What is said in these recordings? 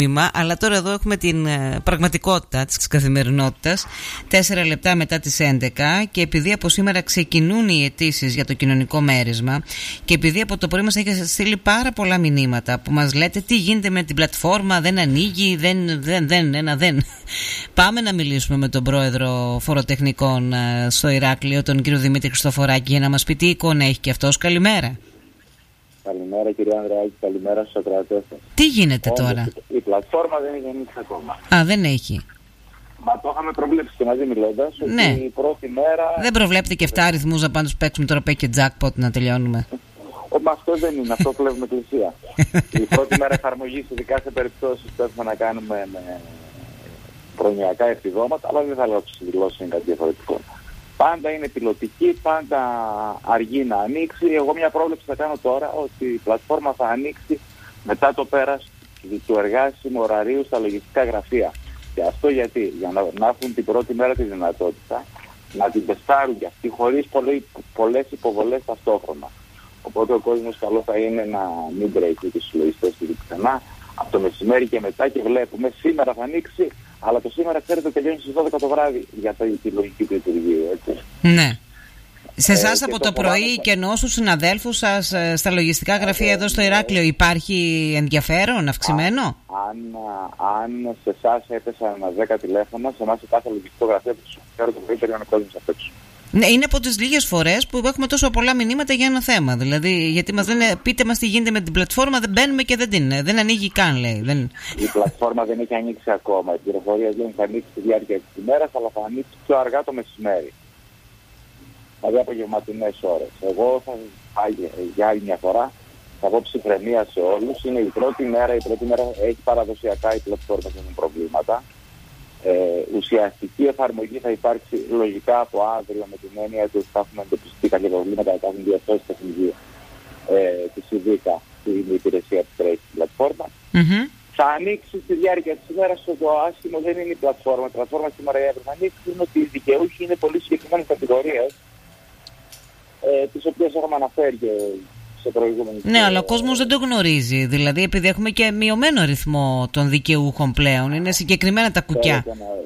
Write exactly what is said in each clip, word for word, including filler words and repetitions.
Αλλά τώρα εδώ έχουμε την ε, πραγματικότητα της καθημερινότητας, τέσσερα λεπτά μετά τις έντεκα, και επειδή από σήμερα ξεκινούν οι αιτήσεις για το κοινωνικό μέρισμα και επειδή από το πρωί μας έχετε στείλει πάρα πολλά μηνύματα που μας λέτε τι γίνεται με την πλατφόρμα, δεν ανοίγει, δεν, δεν, δεν, ένα δεν. Πάμε να μιλήσουμε με τον πρόεδρο φοροτεχνικών ε, στο Ηράκλειο, τον κύριο Δημήτρη Χριστοφοράκη, για να μας πει τι εικόνα έχει και αυτός. Καλημέρα. Καλημέρα κύριε Ανδρεάκη, καλημέρα στους ακροατές σας. Τι γίνεται Όμως, τώρα? Η πλατφόρμα δεν έχει ανοίξει ακόμα. Α, δεν έχει. Μα το είχαμε προβλέψει και μαζί μιλώντας, ότι ναι. η πρώτη μέρα... Δεν προβλέπετε και εφτά αριθμούς να πάμε τους παίξουμε τώρα πέ και jackpot να τελειώνουμε? Μα αυτό δεν είναι, αυτό κλέβουμε εκκλησία. Η πρώτη μέρα εφαρμογής, ειδικά σε περιπτώσεις που έχουμε να κάνουμε με προνοιακά επιδόματα, αλλά δεν θα λέω ότι δηλώσεις είναι κάτι διαφορετικό. Πάντα είναι πιλωτική, πάντα αργεί να ανοίξει. Εγώ μια πρόβλεψη θα κάνω τώρα ότι η πλατφόρμα θα ανοίξει μετά το πέρας του εργάσιμου ωραρίου στα λογιστικά γραφεία. Και αυτό γιατί, για να, να έχουν την πρώτη μέρα τη δυνατότητα να την τεστάρουν και αυτοί χωρίς πολλές υποβολές ταυτόχρονα. Οπότε ο κόσμος καλό θα είναι να μην τρέχει τους συλλογιστές του ξανά από το μεσημέρι και μετά, και βλέπουμε σήμερα θα ανοίξει, αλλά το σήμερα ξέρετε τελειώνει στις δώδεκα το βράδυ για τη λογική του λειτουργία, έτσι. Ναι. Σε εσάς ε, από το, το πρωί θα... και ενώ στους συναδέλφους σας στα λογιστικά γραφεία ε, εδώ στο Ηράκλειο υπάρχει ενδιαφέρον αυξημένο? Αν, αν σε εσάς έπεσαν δέκα τηλέφωνα, σε εμάς σε κάθε λογιστικό γραφείο που σου φέρω το πρωί περιμένει ο κόσμος απ' έξω. Ναι, είναι από τις λίγες φορές που έχουμε τόσο πολλά μηνύματα για ένα θέμα. Δηλαδή, γιατί μας λένε, πείτε μας τι γίνεται με την πλατφόρμα, δεν μπαίνουμε και δεν την δεν ανοίγει καν, λέει. Δεν... Η πλατφόρμα δεν έχει ανοίξει ακόμα. Η πληροφορία δεν θα ανοίξει στη διάρκεια της ημέρας, αλλά θα ανοίξει πιο αργά το μεσημέρι. Δηλαδή απογευματινές ώρες. Εγώ θα, για άλλη μια φορά, θα πω ψυχραιμία σε όλους. Είναι η πρώτη μέρα, η πρώτη μέρα έχει παραδοσιακά οι πλατφόρμες έχουν προβλήματα. Ε, ουσιαστική εφαρμογή θα υπάρξει λογικά από αύριο, με την έννοια ότι θα έχουμε εντοπιστεί κάποια προβλήματα, θα έχουν διορθώσει τεχνική ε, της ΙΔΙΚΑ, την υπηρεσία που τρέχει στην πλατφόρμα. Mm-hmm. Θα ανοίξει στη διάρκεια της ημέρας. Το άσχημο δεν είναι η πλατφόρμα. Η πλατφόρμα σήμερα θα ανοίξει, είναι ότι οι δικαιούχοι είναι πολύ συγκεκριμένες κατηγορίες, ε, τις οποίες έχουμε αναφέρει και σε προηγούμενη. Ναι, αλλά ο κόσμος δεν το γνωρίζει. Δηλαδή, επειδή έχουμε και μειωμένο αριθμό των δικαιούχων πλέον, είναι συγκεκριμένα τα κουκιά.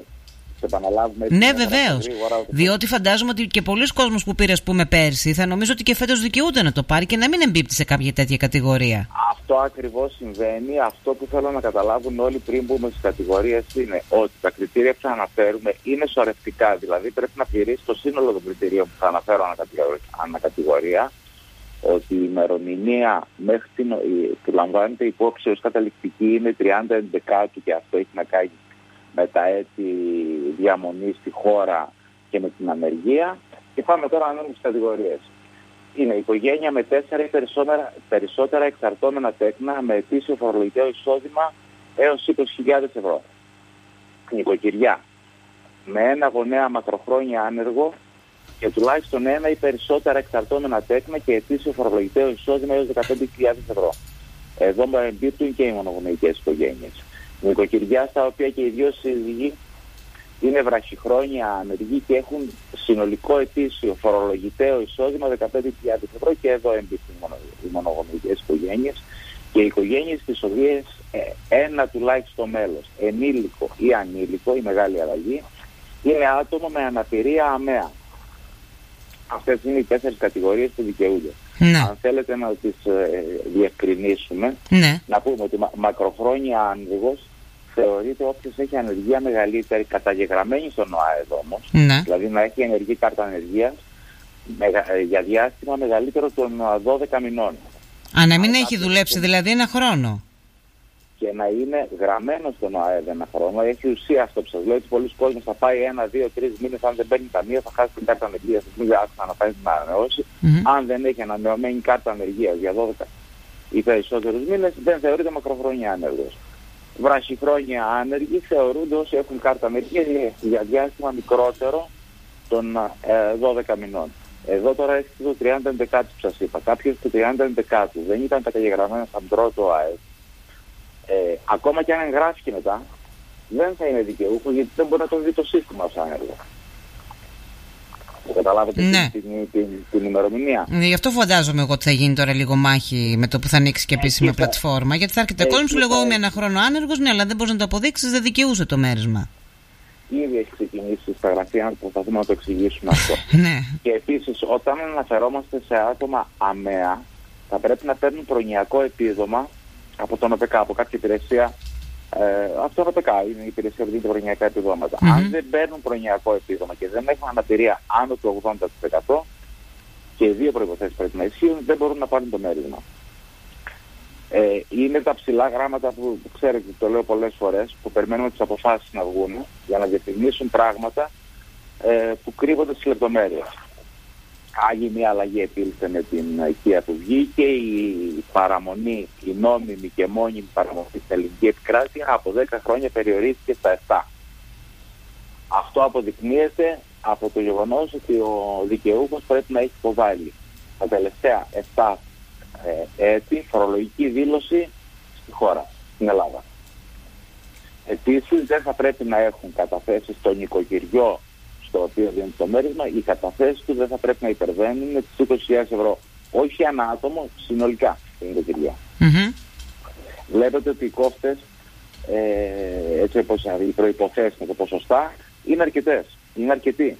Ναι, βεβαίως. Διότι φαντάζομαι ότι και πολλοί κόσμος που πήρε, ας πούμε, πέρσι, θα νομίζω ότι και φέτος δικαιούται να το πάρει και να μην εμπίπτει σε κάποια τέτοια κατηγορία. Αυτό ακριβώς συμβαίνει. Αυτό που θέλω να καταλάβουν όλοι πριν μπούμε στις κατηγορίες είναι ότι τα κριτήρια που θα αναφέρουμε είναι σωρευτικά. Δηλαδή, πρέπει να πληρήσει το σύνολο των κριτηρίων που θα αναφέρω ανακατηγορία. Ότι η ημερομηνία μέχρι την, που λαμβάνεται υπόψη ως καταληκτική είναι τριάντα έντεκα και αυτό έχει να κάνει με τα έτη διαμονή στη χώρα και με την ανεργία. Και πάμε τώρα ανάμεσα στις κατηγορίες. Είναι οικογένεια με τέσσερα ή περισσότερα, περισσότερα εξαρτώμενα τέκνα με ετήσιο φορολογικό εισόδημα έως είκοσι χιλιάδες ευρώ. Νοικοκυριά με ένα γονέα μακροχρόνια άνεργο και τουλάχιστον ένα ή περισσότερα εξαρτώμενα τέκνα και ετήσιο φορολογικό εισόδημα έως δεκαπέντε χιλιάδες ευρώ. Εδώ εμπίπτουν και οι μονογονεϊκές οικογένειες. Νοικοκυριά στα οποία και οι δύο σύζυγοι είναι βραχυχρόνια ανεργοί και έχουν συνολικό ετήσιο φορολογητέο εισόδημα δεκαπέντε χιλιάδες ευρώ, και εδώ εμπίπτουν οι μονογονεϊκές οικογένειες και οι οικογένειες τις οποίες ε, ένα τουλάχιστον μέλος, ενήλικο ή ανήλικο, η μεγάλη αλλαγή, είναι άτομο με αναπηρία αμαία. Αυτές είναι οι τέσσερις κατηγορίες που δικαιούνται. Ναι. Αν θέλετε να τις ε, διευκρινίσουμε, ναι. να πούμε ότι μα, μακροχρόνια άνεργος θεωρείται όποιος έχει ανεργία μεγαλύτερη, καταγεγραμμένη στον ΟΑΕΔ όμως, ναι. δηλαδή να έχει ενεργή κάρτα ανεργίας με, ε, για διάστημα μεγαλύτερο των δώδεκα μηνών. Α, να μην έχει να δουλέψει δηλαδή ένα χρόνο. Και να είναι γραμμένο στον ΟΑΕΔ ένα χρόνο. Έχει ουσία αυτό που σας λέω, ότι πολλοί κόσμοι θα πάει ένα, δύο, τρεις μήνες, αν δεν παίρνει ταμείο, θα χάσει την κάρτα ανεργίας, μην άρχισε να πάει να ανανεώσει. Mm-hmm. Αν δεν έχει ανανεωμένη κάρτα ανεργίας για δώδεκα ή περισσότερους μήνες, δεν θεωρείται μακροχρόνια άνεργος. Βραχυχρόνια άνεργοι θεωρούνται όσοι έχουν κάρτα ανεργίας για διάστημα μικρότερο των ε, δώδεκα μηνών. Εδώ τώρα έρχεται το τριάντα έντεκα που σας είπα. Κάποιος το τριάντα έντεκα δεν ήταν καταγεγραμμένο σαν πρώτο ΟΑΕΔ. Ε, ακόμα και αν εγγράφηκε μετά, δεν θα είναι δικαιούχο, γιατί δεν μπορεί να το δει το σύστημα ως άνεργο. Καταλάβετε ναι. την, την, την, την ημερομηνία. Γι' αυτό φαντάζομαι εγώ ότι θα γίνει τώρα λίγο μάχη με το που θα ανοίξει και επίσημη θα... πλατφόρμα. Γιατί θα έρχεται κόσμο, σου λέγω είμαι ένα χρόνο άνεργος, ναι, αλλά δεν μπορεί να το αποδείξει, δεν δικαιούσε το μέρισμα. Ήδη έχει ξεκινήσει στα γραφεία να προσπαθούμε να το εξηγήσουμε αυτό. Ναι. Και επίσης, όταν αναφερόμαστε σε άτομα αμαία, θα πρέπει να παίρνουν προνοιακό επίδομα από τον ΟΠΕΚΑ, από κάποια υπηρεσία. Ε, αυτό το ΟΠΕΚΑ είναι η υπηρεσία που δίνει προνοιακά επιδόματα. Mm-hmm. Αν δεν παίρνουν προνοιακό επίδομα και δεν έχουν αναπηρία άνω του ογδόντα τοις εκατό, και οι δύο προϋποθέσεις πρέπει να ισχύουν, δεν μπορούν να πάρουν το μέρισμα. Ε, είναι τα ψηλά γράμματα που, που ξέρετε, το λέω πολλές φορές, που περιμένουμε τις αποφάσεις να βγουν για να διευκρινίσουν πράγματα ε, που κρύβονται στις λεπτομέρειες. Άγιοι μια αλλαγή επήλθε με την οικία που βγήκε, η παραμονή, η νόμιμη και μόνιμη παραμονή στην ελληνική επικράτεια από δέκα χρόνια περιορίστηκε στα επτά. Αυτό αποδεικνύεται από το γεγονός ότι ο δικαιούχος πρέπει να έχει υποβάλει τα τελευταία επτά ε, έτη φορολογική δήλωση στη χώρα, στην Ελλάδα. Επίσης δεν θα πρέπει να έχουν καταθέσει στο νοικοκυριό στο οποίο δίνει το μέρισμα, οι καταθέσεις του δεν θα πρέπει να υπερβαίνουν τις είκοσι χιλιάδες ευρώ. Όχι ανά άτομο, συνολικά στην νοικοκυριά. Mm-hmm. Βλέπετε ότι οι κόφτες, ε, έτσι όπως οι προϋποθέσεις με τα ποσοστά, είναι αρκετές, είναι αρκετοί.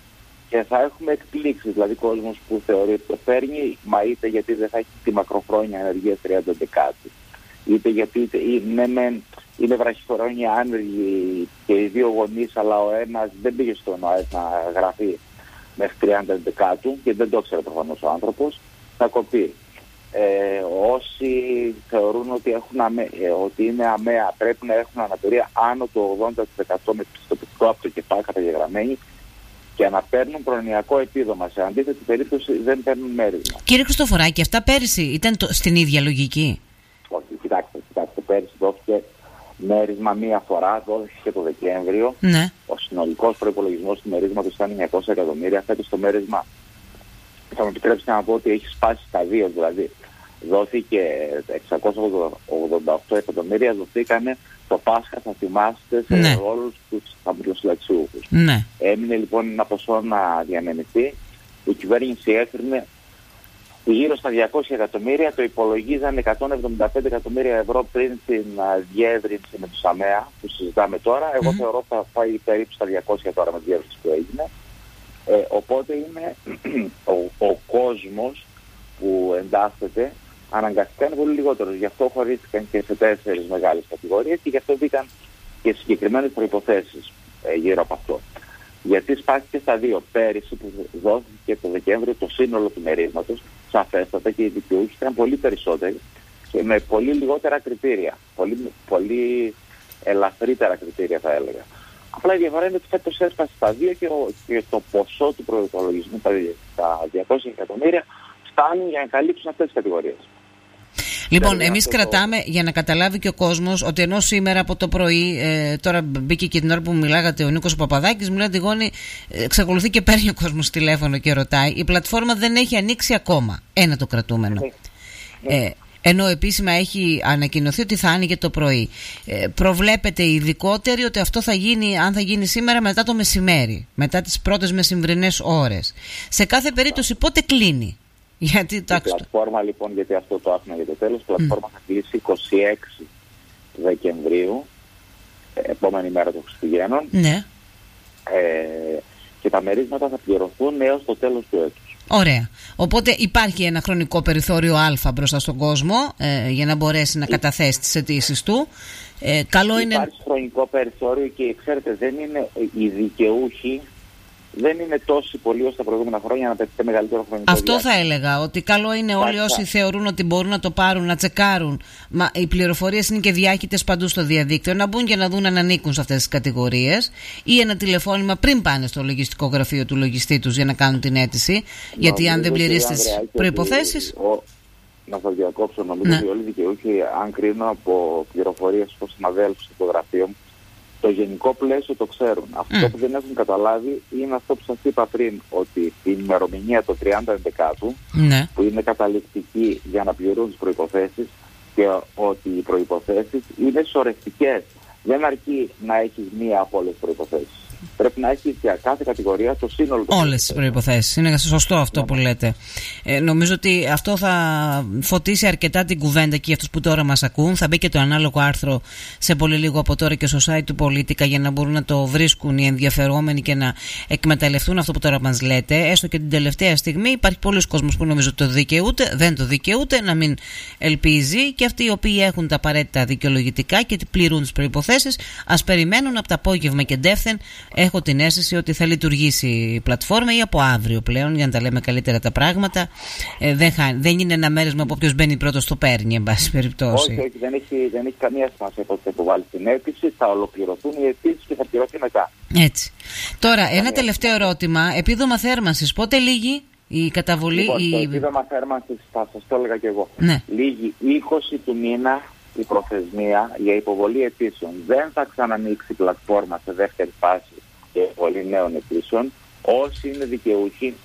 Και θα έχουμε εκπλήξεις, δηλαδή κόσμος που θεωρεί ότι το παίρνει, μα είτε γιατί δεν θα έχει τη μακροχρόνια ανεργία τριάντα δεκάτη, είτε γιατί είτε, είναι, με, είναι βραχυχρόνια άνεργοι και οι δύο γονείς, αλλά ο ένας δεν πήγε στον ΟΑΕΣ να γραφεί μέχρι τριάντα δεκάτου και δεν το ξέρει προφανώς ο άνθρωπος, θα κοπεί. Ε, όσοι θεωρούν ότι, έχουν αμέ, ε, ότι είναι αμαία πρέπει να έχουν αναπηρία άνω του ογδόντα τοις εκατό με πιστοποιητικό από το ΚΕΠΑ καταγεγραμμένοι και να παίρνουν προνοιακό επίδομα. Σε αντίθετη περίπτωση δεν παίρνουν μέρισμα. Κύριε Χριστοφοράκη, αυτά πέρυσι ήταν το, στην ίδια λογική? Όχι, κοιτάξτε, κοιτάξτε, πέρυσι δόθηκε μέρισμα μία φορά, δόθηκε το Δεκέμβριο. Ναι. Ο συνολικός προϋπολογισμός του μερίσματος ήταν εννιακόσια εκατομμύρια. Φέτος το μέρισμα, θα μου επιτρέψετε να πω ότι έχει σπάσει στα δύο, δηλαδή δόθηκε εξακόσια ογδόντα οκτώ εκατομμύρια, δοθήκανε το Πάσχα, θα θυμάστε, σε ναι. όλους τους αμπλοσυλλαξιούχους. Ναι. Έμεινε λοιπόν ένα ποσό να διαμενηθεί. Η κυβέρνηση έφερνε γύρω στα διακόσια εκατομμύρια, το υπολογίζανε εκατόν εβδομήντα πέντε εκατομμύρια ευρώ πριν την διεύρυνση με τους ΑΜΕΑ που συζητάμε τώρα. Εγώ mm. θεωρώ θα πάει περίπου στα διακόσια τώρα με τη διεύρυνση που έγινε. Ε, οπότε είναι ο, ο κόσμος που εντάσσεται αναγκαστικά είναι πολύ λιγότερος. Γι' αυτό χωρίστηκαν και σε τέσσερις μεγάλες κατηγορίες και γι' αυτό μπήκαν και συγκεκριμένες προϋποθέσεις ε, γύρω από αυτό. Γιατί σπάστηκε στα δύο. Πέρυσι που δόθηκε το Δεκέμβριο το σύνολο του μερίσματος, σαφέστατα και οι δικαιούχοι ήταν πολύ περισσότεροι και με πολύ λιγότερα κριτήρια. Πολύ, πολύ ελαφρύτερα κριτήρια θα έλεγα. Απλά η διαφορά είναι ότι φέτος έσπασε στα δύο και, ο, και το ποσό του προϋπολογισμού, τα, τα διακόσια εκατομμύρια, φτάνουν για να καλύψουν αυτές τις κατηγορίες. Λοιπόν, εμείς κρατάμε το... για να καταλάβει και ο κόσμος ότι ενώ σήμερα από το πρωί, ε, τώρα μπήκε και την ώρα που μιλάγατε ο Νίκος Παπαδάκης, μου λέει Αντιγόνη, εξακολουθεί και παίρνει ο κόσμος τηλέφωνο και ρωτάει. Η πλατφόρμα δεν έχει ανοίξει ακόμα. Ένα το κρατούμενο. Ναι. Ε, ενώ επίσημα έχει ανακοινωθεί ότι θα άνοιγε το πρωί. Ε, προβλέπεται ειδικότερη ότι αυτό θα γίνει, αν θα γίνει σήμερα, μετά το μεσημέρι, μετά τις πρώτες μεσημβρινές ώρες. Σε κάθε περίπτωση πότε κλείνει? Γιατί, η πλατφόρμα λοιπόν, γιατί αυτό το άφηνα για το τέλος, η πλατφόρμα mm. θα κλείσει είκοσι έξι Δεκεμβρίου, επόμενη μέρα των Χριστουγέννων. Ναι. Ε, και τα μερίσματα θα πληρωθούν έως το τέλος του έτους. Ωραία. Οπότε υπάρχει ένα χρονικό περιθώριο α μπροστά στον κόσμο ε, για να μπορέσει να καταθέσει τις αιτήσεις του. Ε, καλό υπάρχει είναι... χρονικό περιθώριο και ξέρετε δεν είναι οι δικαιούχοι, δεν είναι τόσοι πολλοί όσο τα προηγούμενα χρόνια να πετύχετε μεγαλύτερο χρονικό Αυτό διάστημα. Θα έλεγα, ότι καλό είναι όλοι Φάξα. όσοι θεωρούν ότι μπορούν να το πάρουν, να τσεκάρουν. Μα οι πληροφορίες είναι και διάχυτες παντού στο διαδίκτυο, να μπουν και να δουν αν ανήκουν σε αυτές τις κατηγορίες ή ένα τηλεφώνημα πριν πάνε στο λογιστικό γραφείο του λογιστή τους για να κάνουν την αίτηση. Να, γιατί αν δεν πληρείς τις προϋποθέσεις. Ο... Να σας διακόψω, νομίζω ναι. ότι όλοι οι δικαιούχοι, αν κρίνω από πληροφορίες στους συναδέλφους στο γραφείο μου, το γενικό πλαίσιο το ξέρουν. Αυτό mm. που δεν έχουν καταλάβει είναι αυτό που σας είπα πριν, ότι η ημερομηνία το τριάντα δεκάτου, mm. που είναι καταληκτική για να πληρούν τις προϋποθέσεις και ότι οι προϋποθέσεις είναι σωρευτικές. Δεν αρκεί να έχεις μία από όλες τις προϋποθέσεις. Πρέπει να έχει για κάθε κατηγορία το σύνολο. Όλες τις προϋποθέσεις. Είναι σωστό αυτό yeah. που λέτε. Ε, νομίζω ότι αυτό θα φωτίσει αρκετά την κουβέντα και για αυτούς που τώρα μας ακούν. Θα μπει και το ανάλογο άρθρο σε πολύ λίγο από τώρα και στο site του Πολίτικα για να μπορούν να το βρίσκουν οι ενδιαφερόμενοι και να εκμεταλλευτούν αυτό που τώρα μας λέτε. Έστω και την τελευταία στιγμή υπάρχει πολλοί κόσμος που νομίζω ότι το δικαιούται, δεν το δικαιούται, να μην ελπίζει, και αυτοί οι οποίοι έχουν τα απαραίτητα δικαιολογητικά και πληρούν τις προϋποθέσεις, ας περιμένουν από το απόγευμα και ντεύθεν. Έχω την αίσθηση ότι θα λειτουργήσει η πλατφόρμα ή από αύριο πλέον, για να τα λέμε καλύτερα τα πράγματα. Ε, δεν, χα... δεν είναι ένα μέρισμα που όποιος μπαίνει πρώτος το παίρνει, εν πάση περιπτώσει. Όχι, όχι, δεν έχει, δεν έχει καμία σημασία πότε θα υποβάλει την αίτηση, θα ολοκληρωθούν οι αιτήσεις και θα πληρωθεί μετά. Έτσι. Τώρα, ένα τελευταίο ερώτημα. Επίδομα θέρμανσης, πότε λύγει η καταβολή? Λοιπόν, η... Το επίδομα θέρμανσης, θα σας το έλεγα και εγώ. Ναι. Λύγει είκοσι του μήνα η προθεσμία για υποβολή αιτήσεων. Δεν θα ξανανοίξει η πλατφόρμα σε δεύτερη φάση και υποβολή νέων αιτήσεων. Όσοι είναι δικαιούχοι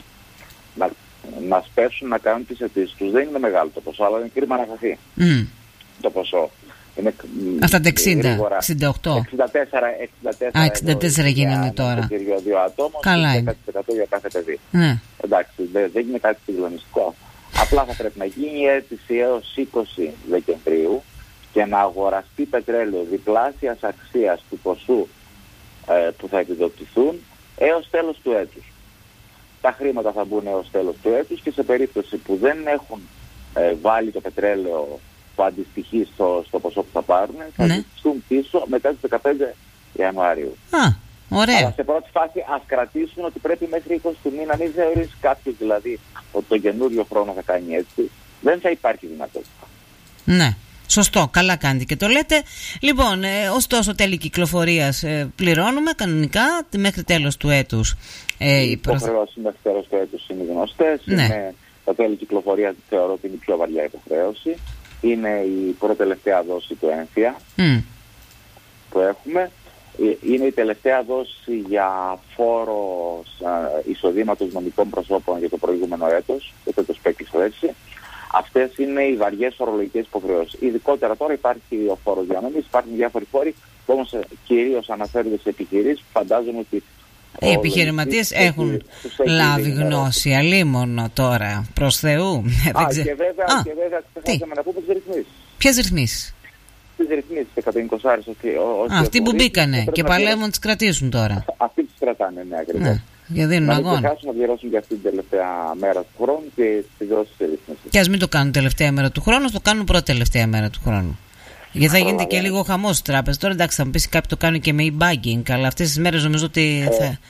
να, να σπέσουν να κάνουν τις αιτήσεις τους. Δεν είναι μεγάλο το ποσό, αλλά είναι κρίμα να χαθεί mm. το ποσό. Είναι, αυτά τα εξήντα, εξήντα οκτώ. εξήντα τέσσερα, εξήντα τέσσερα, Α, εξήντα τέσσερα γίνανε τώρα. Για δύο ατόμων. Καλά είναι. δέκα τοις εκατό για κάθε παιδί. Ναι. Εντάξει, δεν, δεν είναι κάτι συγκλονιστικό. Απλά θα πρέπει να γίνει η αίτηση έως είκοσι Δεκεμβρίου και να αγοραστεί πετρέλαιο διπλάσιας αξίας του ποσού ε, που θα επιδοτηθούν έως τέλος του έτους. Τα χρήματα θα μπουν έως τέλος του έτους και σε περίπτωση που δεν έχουν ε, βάλει το πετρέλαιο που αντιστοιχεί στο, στο ποσό που θα πάρουν, θα ναι. ζητηθούν πίσω μετά τις δεκαπέντε Ιανουαρίου. Α, ωραία. Αλλά σε πρώτη φάση ας κρατήσουν ότι πρέπει μέχρι είκοσι του μήνα, μην θεωρείς κάποιος δηλαδή ότι τον καινούριο χρόνο θα κάνει έτσι. Δεν θα υπάρχει δυνατότητα. Ναι. Σωστό, καλά κάνετε και το λέτε. Λοιπόν, ε, ωστόσο τέλη κυκλοφορίας ε, πληρώνουμε κανονικά μέχρι τέλος του έτους. Ε, οι υποχρεώσεις μέχρι τέλος του έτους είναι γνωστές. Ναι. Είναι, τα τέλη κυκλοφορίας θεωρώ ότι είναι η πιο βαριά υποχρέωση. Είναι η προτελευταία δόση του έμφυα mm. που έχουμε. Είναι η τελευταία δόση για φόρο εισοδήματος νομικών προσώπων για το προηγούμενο έτος, το έτος που έκλεισε έτσι. Αυτές είναι οι βαριές φορολογικές υποχρεώσεις. Ειδικότερα τώρα υπάρχει ο φόρος διανομής, υπάρχουν διάφοροι φόροι που όμως κυρίως αναφέρονται σε επιχειρήσεις που φαντάζομαι ότι οι επιχειρηματίες έχουν λάβει γνώση, αλίμονο τώρα, προς Θεού. Α, και βέβαια, Α, και βέβαια ξεχάσαμε να πούμε τις ρυθμίσεις. Ποιες ρυθμίσεις? Τις ρυθμίσεις εκατόν είκοσι. Αυτοί που μπήκανε και παλεύουν να τις κρατήσουν τώρα. Αυτοί τις κρατάνε, ναι, ακριβώς. Ναι. Για δίνουν αγώνα. Να ξεχάσουν να πληρώσουν και αυτή την τελευταία μέρα του χρόνου και τις δόσεις της ρυθμίσεις. Και ας μην το κάνουν τελευταία μέρα του χρόνου, το κάνουν πρώτη τελευταία μέρα του χρόνου. Γιατί θα γίνεται και λίγο χαμός στις τράπεζες. Τώρα εντάξει, θα μου πεις κάποιοι το κάνουν και με e-banking, αλλά αυτές τις μέρες νομίζω ότι θα... Ε,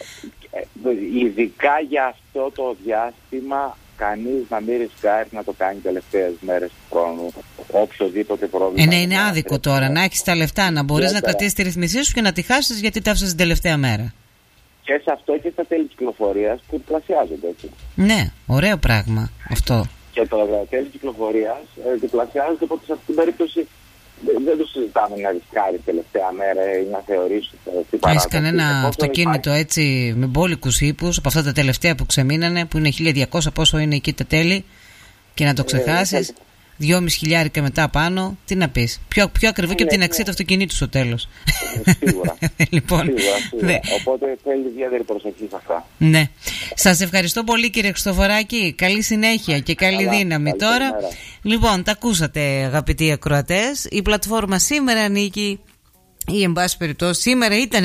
ειδικά για αυτό το διάστημα, κανείς να μην ρισκάρει να το κάνει τελευταίες μέρες του χρόνου. Οποιοδήποτε πρόβλημα. Ε, ναι, είναι άδικο τώρα να έχεις τα λεφτά, να μπορείς να κρατήσεις τη ρυθμισή σου και να τη χάσεις γιατί τα άφησες την τελευταία μέρα. Και σε αυτό και στα τέλη κυκλοφορίας που διπλασιάζονται, έτσι. Ναι, ωραίο πράγμα αυτό. Και τα τέλη κυκλοφορίας ε, διπλασιάζονται, οπότε σε αυτή την περίπτωση δεν το συζητάμε να ρισκάρει τελευταία μέρα ή να θεωρήσει τι παράδοση. Έχεις κανένα αυτοκίνητο έτσι με μπόλικους ύπους από αυτά τα τελευταία που ξεμείνανε, που είναι χίλια διακόσια πόσο είναι εκεί τα τέλη, και να το ξεχάσεις, δυόμισι χιλιάρικα μετά πάνω, τι να πεις? Πιο, πιο ακριβό και από την αξία του αυτοκινήτου στο τέλος. Σίγουρα. Λοιπόν, σίγουρα, σίγουρα. Ναι. Οπότε θέλει ιδιαίτερη προσοχή σε αυτά. Ναι. Σας ευχαριστώ πολύ, κύριε Χριστοφοράκη. Καλή συνέχεια και καλή Καλά, δύναμη καλή τώρα. Μέρα. Λοιπόν, τα ακούσατε, αγαπητοί ακροατές. Η πλατφόρμα σήμερα ανήκει, ή εν πάση περιπτώσει σήμερα ήταν